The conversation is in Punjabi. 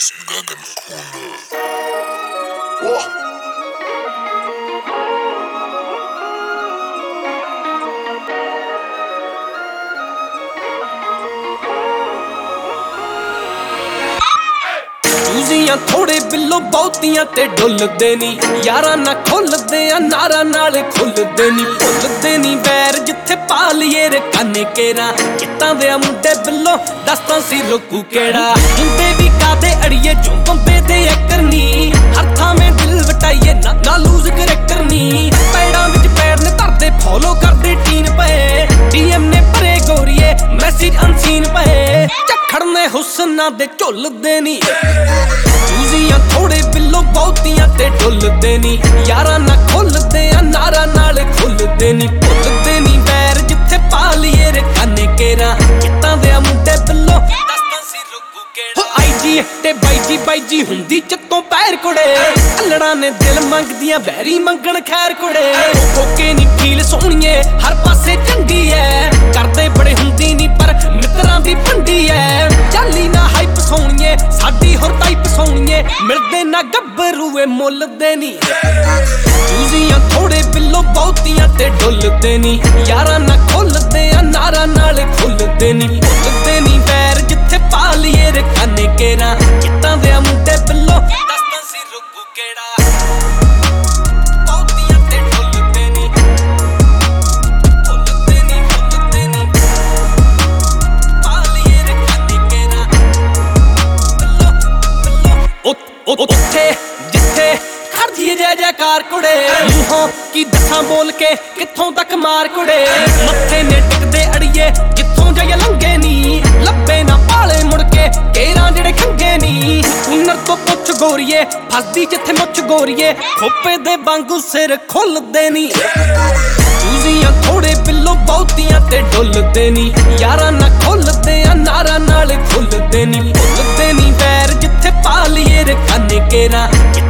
Beats Gagan Corner. ਚੂਜ਼ੀਆਂ ਥੋੜੇ ਬਿੱਲੋ ਬਹੁਤੀਆਂ ਤੇ ਡੁੱਲਦੇ ਨੀ ਯਾਰਾਂ ਨਾ ਖੁੱਲਦੇ ਆ ਨਾਰਾਂ ਨਾਲ ਖੁੱਲਦੇ ਨੀ ਭੁੱਲਦੇ ਨੀ ਬੈਰ ਜਿੱਥੇ ਪਾ ਲਈਏ ਰੇ ਕਾਨੇ ਕੇਰਾ ਕਿੱਤਾਂ ਦੇ ਮੁੰਡੇ ਬਿੱਲੋ ਦੱਸਤਾਂ ਸੀ ਰੋਕੂ ਕਿਹੜਾ ਹੁੰਦੇ ਵੀ ਕਾਦੇ ਅੜੀਏ ਜੋ ਬੰਬੇ ਦੇ ਐਕਰ ਨੀ ਹਰ ਥਾਵੇਂ ਦਿਲ ਵਟਾਈਏ ਨਾ ਲੂਜ਼ ਕਰੈਕਟਰ ਨੀ ਪੈੜਾਂ ਵਿੱਚ ਪੈਰ ਨੇ ਧਰਦੇ ਫੋਲੋ ਕਰਦੇ ਟੀਨ ਪਏ ਡੀਐਮ ਨੇ ਭਰੇ ਗੋਰੀਏ ਮੈਸੇਜ ਅਨਸੀਨ ਪਏ ਝੱਖੜ ਨੇ ਹੁਸਨਾਂ ਦੇ ਝੁੱਲਦੇ ਨੀ ਚੂਜ਼ੀਆਂ ਥੋੜੇ ਬਿੱਲੋ ਬਹੁਤੀਆਂ ਤੇ ਡੁੱਲਦੇ ਨੀ ਯਾਰਾਂ ਨਾ ਖੁੱਲਦੇ ਆ ਨਾਰਾਂ ਨਾਲ ਖੁੱਲਦੇ ਨੀ ਭੁੱਲਦੇ ਨੀ ਬੈਰ ਜਿੱਥੇ ਪਾ ਲਈਏ ਰੇ ਕਾਨੇ ਕੇਰਾ ਕਿੱਤਾਂ ਦੇ ਮੁੰਡੇ ਬਿੱਲੋ ਦੱਸਤਾਂ ਸੀ ਰੋਕੂ ਕਿਹੜਾ ਆਈਜੀ ਤੇ ਬਾਈ ਜੀ ਹੁੰਦੀ ਚੱਤੋਂ ਪੈਰ ਕੁੜੇ ਅਲੜਾਂ ਨੇ ਦਿਲ ਮੰਗਦੀਆਂ ਬੈਰੀ ਮੰਗਣ ਖੈਰ ਕੁੜੇ ਓਕੇ ਨੀ ਫੀਲ ਸੋਹਣੀਏ ਹਰ ਪਾਸੇ ਚੰਗੀ ਐ ਕਰਦੇ ਬੜੇ ਹੁੰਦੀ ਨੀ ਪਰ ਮਿੱਤਰਾਂ ਦੀ ਭੰਡੀ ਐ ਚਾਲੀ ਨਾ ਹਾਈਪ ਸੋਹਣੀਏ ਸਾਡੀ ਹੋਰ ਟਾਈਪ ਸੋਹਣੀਏ ਮਿਲਦੇ ਨਾ ਗੱਭਰੂਏ ਮੁੱਲਦੇ ਨੀ ਚੂਜ਼ੀਆਂ ਥੋੜੇ ਬਿੱਲੋ ਬਹੁਤੀਆਂ ਤੇ ਡੁੱਲਦੇ ਨੀ ਯਾਰਾਂ ਨਾ ਖੁੱਲਦੇ ਆ ਨਾਰਾਂ ਨਾਲ ਖੁੱਲਦੇ ਨੀ ਭੁੱਲਦੇ ਨੀ ਬੈਰ ਜਿੱਥੇ ਪਾ ਲਈਏ ਰੇ ਕਾਨੇ ਕੇਰਾ ਕਿੱਤਾਂ ਦੇ ਮੁੰਡੇ ਬਿੱਲੋ ਦੱਸਤਾਂ ਸੀ ਰੋਕੂ ਕਿਹੜਾ ਬਹੁਤੀਆਂ ਤੇ ਡੁੱਲਦੇ ਨੀ ਭੁੱਲਦੇ ਨੀ ਪਾ ਲਈਏ ਰੇ ਕਾਨੇ ਕੇਰਾ ਬਿੱਲੋ ਉੱਥੇ ਜਿੱਥੇ ਖੜਜੀਏ ਜੈ ਜੈਕਾਰ ਕੁੜੇ ਮੂੰਹੋਂ ਕੀ ਦੱਸਾਂ ਬੋਲ ਕੇ ਕਿੱਥੋਂ ਤੱਕ ਮਾਰ ਕੁੜੇ ਮੱਥੇ ਨੇ ਟਿਕਦੇ ਅੜੀਏ ਜਿੱਥੋਂ ਜਾਈਏ ਲੰਘੇ ਨੀ ਲੱਭੇ ਨਾ ਪਾਲੇ ਮੁੜ ਕੇ ਕੇਰਾਂ ਜਿਹੜੇ ਖੰਗੇ ਨੀ ਹੁਨਰ ਤੋਂ ਪੁੱਛ ਗੋਰੀਏ ਫਸਦੀ ਜਿੱਥੇ ਮੁੱਛ ਗੋਰੀਏ ਖੋਪੇ ਦੇ ਵਾਂਗੂ ਸਿਰ ਖੁੱਲਦੇ ਨੀ ਚੂਜ਼ੀਆਂ ਥੋੜੇ ਬਿੱਲੋ ਬਹੁਤੀਆਂ ਤੇ ਡੁੱਲਦੇ ਨੀ ਯਾਰਾਂ ਨਾ ਖੁੱਲਦੇ ਆ ਨਾਰਾਂ ਨਾਲ ਖੁੱਲਦੇ ਨੀ ਭੁੱਲਦੇ ਨੀ ਬੈਰ ਜਿੱਥੇ ਪਾ ਲਈਏ ਰੇ ਕਾਨੇ ਕੇਰਾ